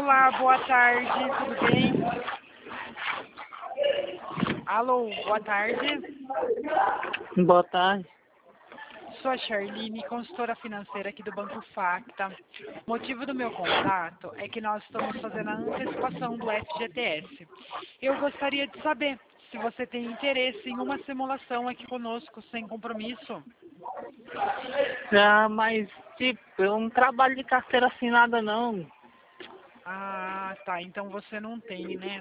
Olá, boa tarde, tudo bem? Alô, boa tarde. Boa tarde. Sou a Charline, consultora financeira aqui do Banco Facta. O motivo do meu contato é que nós estamos fazendo a antecipação do FGTS. Eu gostaria de saber se você tem interesse em uma simulação aqui conosco, sem compromisso. Mas, tipo, eu não trabalho de carteira assinada, não. Ah, tá. Então você não tem, né?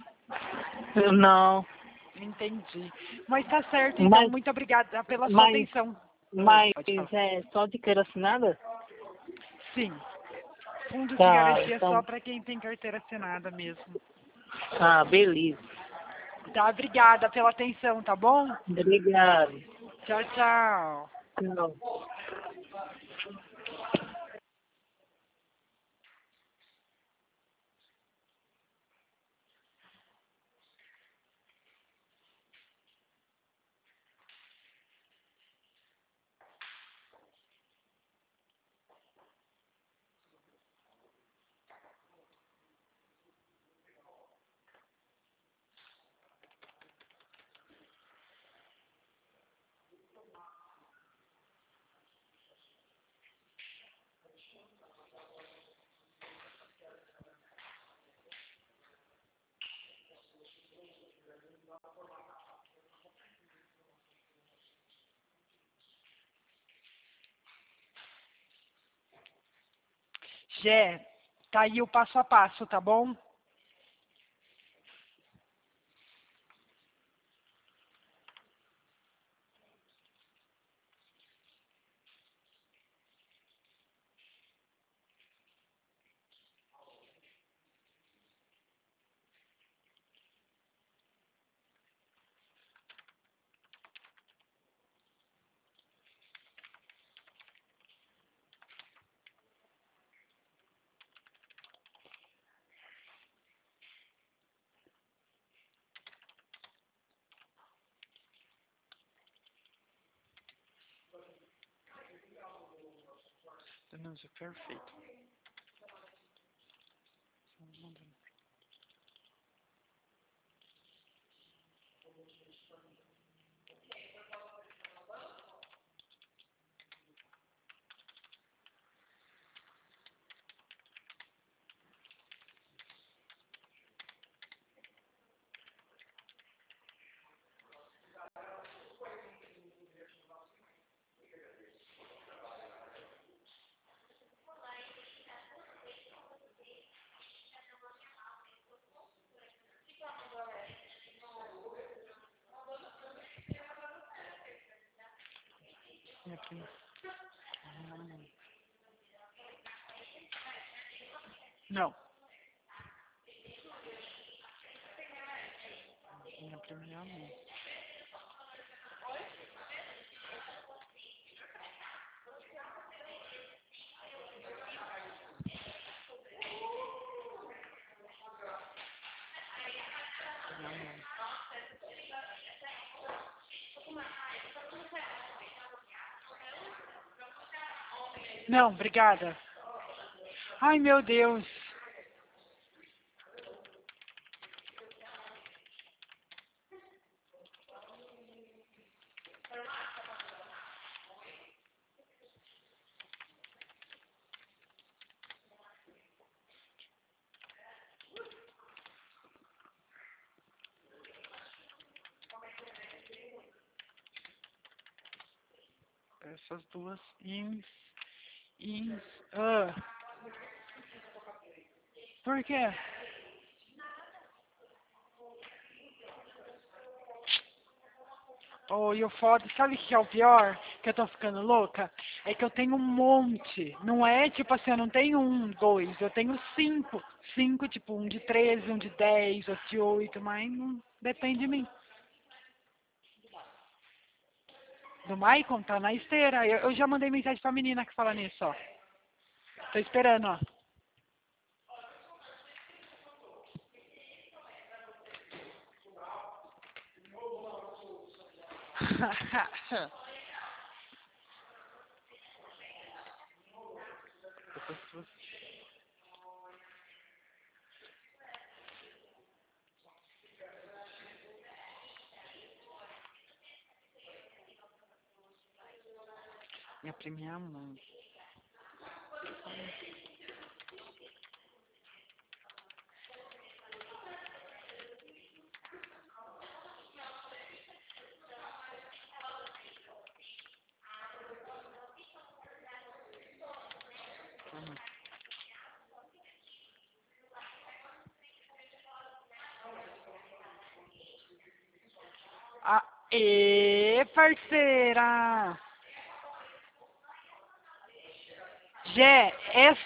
Não. Entendi. Mas tá certo, então. Mas, Muito obrigada pela sua mas, atenção. Oi, mas pode falar. é só de carteira assinada? Sim. Fundo de Tá, garantia só então. para quem tem carteira assinada mesmo. Ah, beleza. Tá, obrigada pela atenção, tá bom? Obrigado. Tchau, tchau. Tchau. Gé, tá aí o passo a passo, tá bom? Denúncia, perfeito. E aqui? Não. Minha primeira não. Não, obrigada. Ai, meu Deus. Essas duas ah. Por quê? Oh, e o foda, sabe o que é o pior? Que eu tô ficando louca? É que eu tenho um monte. Não é tipo assim, eu não tenho um, dois, eu tenho cinco. Cinco, tipo, um de 13, um de 10, outro de 8, mas não depende de mim. Do Maicon tá na esteira. Eu já mandei mensagem pra menina que fala nisso, ó. Tô esperando, ó. Minha primeira mão. Aê, parceira! Jé, essa